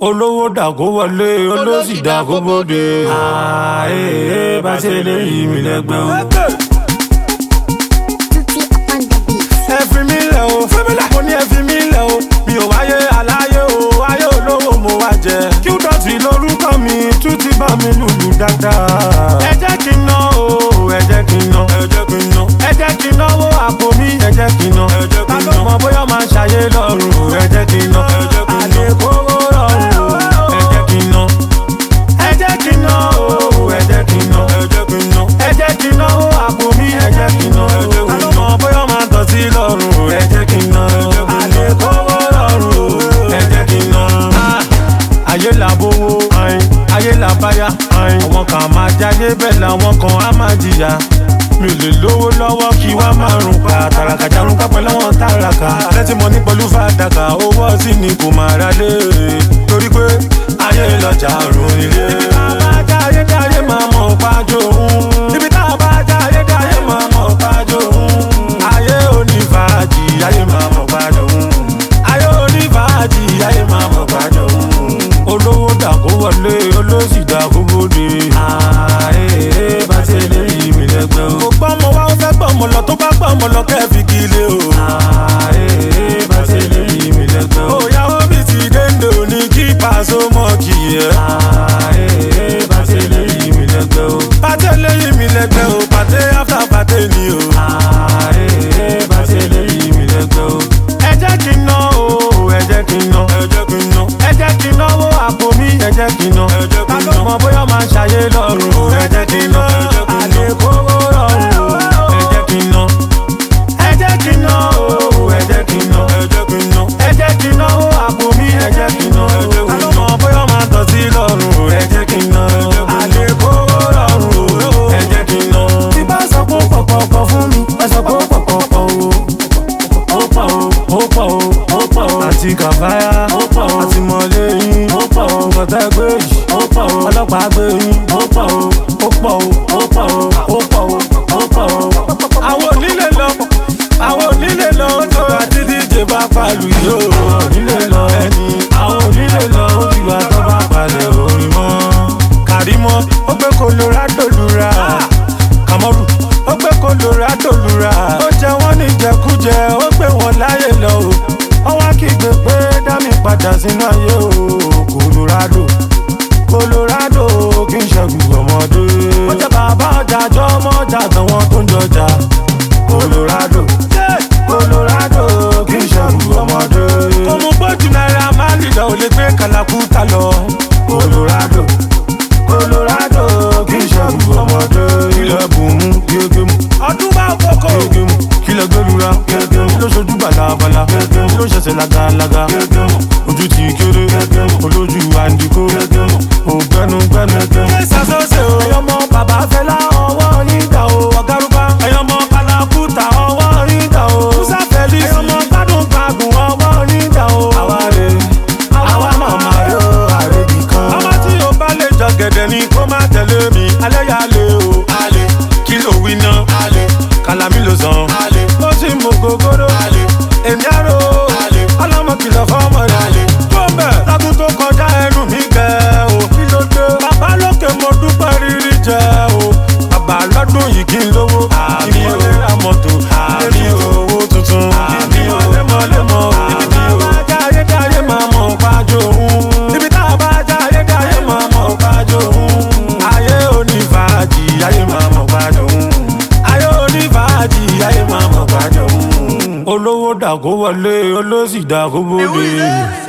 olówó dàgó wọlé olóṣì dàgó bóde. Bá ṣe lè yí mi lẹ́gbẹ́ o. Ẹ fi mí lẹ̀ o, mo ní ẹ fi mí lẹ̀ o. Mi ò wáyé aláyé o, ayé olówó mo wá jẹ. Qdotty lórúkọ mi, tún ti bá mi lùlù dáadáa. Ẹ jẹ́ kí n ná o, ẹ jẹ́ kí n ná. Ẹ jẹ́ kí n náwó àpò mi, ẹ jẹ́ kí n ná. Ta ló mọ̀ bóyá máa ṣàyé lọ́rùn, ẹ jẹ́ kí n ná. Àlékòwò rọrùn, ẹ jẹ́ kí n ná. Ẹ jẹ́ kí n ná o, ẹ jẹ́ kí n ná. Ẹ jẹ́ kí n náwó àpò mi, ẹ jẹ́ kí n ná. Ta ló mọ̀ bóyá máa tọ̀ sí lọ́rùn, ẹ jẹ́ kí n ná. Àlékòwò rọrùn, ẹ jẹ́ kí n ná. Ayé là bówó, ayé là báyà. Àwọn kan máa jáde bẹ́ẹ̀ làwọn kan á máa jìyà. Mi ò lè lówó lọ́wọ́ kí wá máa rùn pa. Tàràkà jarun kápẹ́ lọ́wọ́ tàràkà. Lẹ́tí mo ní pẹ̀lú fàdákà, owó sí ni kò máa ra lé. Torí pé ayé lọ́jà rùn nílé. Ibi tá a bá jáyé jáyé máa mọ̀ pájó òun. Ibi tá a bá jáyé jáyé máa mọ̀ pájó òun. Ayé onífàájì, ayé máa mọ̀ pájó òun. Ayé onífàájì, ayé máa mọ̀ pájó òun. Olówó dàgó wọlé, olóṣì dàgó bóde. Bá ṣe lè yí mi lẹ́gbẹ́ o. Kò gbọ́mọ wá ó fẹ́ gbọ́mọ lọ, tó bá gbọ́mọ lọ kẹ́ fi kílé o. Bá ṣe lè yí mi lẹ́gbẹ́ o. Òyàwó mi ti dénde òní kí Paso mọ́ kì í ẹ́. Bá ṣe lè yí mi lẹ́gbẹ́ o. Pàtẹ lè yí mi lẹ́gbẹ́ o, pàtẹ after pàtẹ ni o. Bá ṣe lè yí mi lẹ́gbẹ́ o. Ẹ jẹ́ kí n ná o, ẹ jẹ́ kí n ná. Ẹ jẹ́ kí n náwó àpò mi, ẹ jẹ́ kí n ná. Ta ló mọ̀ bóyá máa ṣàyé lọ́rùn, ẹ jẹ́ kí n ná. Àlékòwò rọrùn, ẹ jẹ́ kí n ná. Ẹ jẹ́ kí n ná o, ẹ jẹ́ kí n ná. Ẹ jẹ́ kí n náwó àpò mi, ẹ jẹ́ kí n ná. Ta ló mọ̀ bóyá máa tọ̀ sí lọ́rùn, ẹ jẹ́ kí n ná. Àlékòwò rọrùn, ẹ jẹ́ kí n ná. Tí bá sọ pé ó pọ̀pọ̀ fún mi, ẹ sọ pé ó pọ̀pọ̀ o. Ó pọ̀ o, ó pọ̀ o, ó pọ̀ o. Àti kàfáyà, ó pọ̀ o. Àti mọ̀lẹ́ yín, ó pọ̀ o. Kọ̀tẹ́ gbé yìí, ó pọ̀ o. Ọlọ́pàá gbé yín, ó pọ̀ o. Ó pọ̀ o, ó pọ̀ o, ó pọ̀ o, ó pọ̀ o. Àwọn onílé lọ, àwọn onílé lọ, ó tó àti DJ bá palù yìí o. Onílé lọ ẹni, àwọn onílé lọ, ó ti wá tó bá palẹ̀ orin mọ́. Kàrímọ́, ó gbé Colorado lura. Kàmọ́rù, ó gbé Colorado lura. Ó jẹ wọ́n ní jẹkújẹ, ó gbé wọn láyé lọ o. Ọwọ́ kígbe pé dá mi padà sínú ayé o. Colorado kì í ṣẹ́gun ọmọdé. Ó jẹ́ bàbá ọjà jọ ọmọ ọjà àtàwọn tó ń jọjà. Colorado kì í ṣẹ́gun ọmọdé. Kò mú bójú náírà máa lì lọ, ò lè gbé kàlàkùtà lọ. Colorado kì í ṣẹ́gun ọmọdé. Ilẹ̀ bùnmú gégé mu. Ọdún bá kókó gégé mu. Kílẹ̀ gbẹ́lura gégé mu. Ló ṣojú balabala gégé mu. Ló ṣẹ̀ṣẹ̀ lagalaga gégé mu. Ojú ti kéré gégé mu. Olójú àǹdíkó gégé mu. Ògbẹ́nu gégé mu. Ṣàṣọṣe o. Ẹyọmọ bàbá Fẹlá ọwọ́ nígbà o. Ọ̀gárùbá. Ẹyọmọ Kàlàkùtà ọwọ́ nígbà o. Musa Felix. Ẹyọmọ gbádùn ọwọ́ nígbà o. Àwa màmá yóò àrèbì kan. Ọmọ tí o bá lè jọ gẹ̀dẹ̀ ni kó má tẹ̀lé mi. Alẹ́ yà lé o. Kí ló wí ná? Kàlámì ló sàn. Ó sì mú gògóró. Èmi àrò. Ọlọ́mọ kìlọ̀ fọ́mọ rẹ̀. Tó bẹ̀ lágùn tó kọjá ẹnu mi gẹ̀ o. Kí ló dé? Bàbá lókè mo dúpẹ́ rírí jẹ o. Bàbá lọ́dún yìí kí n lówó. Àmì ò ra mọ́tò. Àmì owó tuntun. Àmì ò lẹ́mọ̀lẹ́mọ̀. Ibi tá a bá jáyé jáyé máa mọ̀ pájó òun. Ibi tá a bá jáyé jáyé máa mọ̀ pájó òun. Ayé onífàájì, ayé máa mọ̀ pájó òun. Ayé onífàájì, ayé máa mọ̀ pájó òun. Olówó dàgó wọlé, olóṣì dàgó bóde.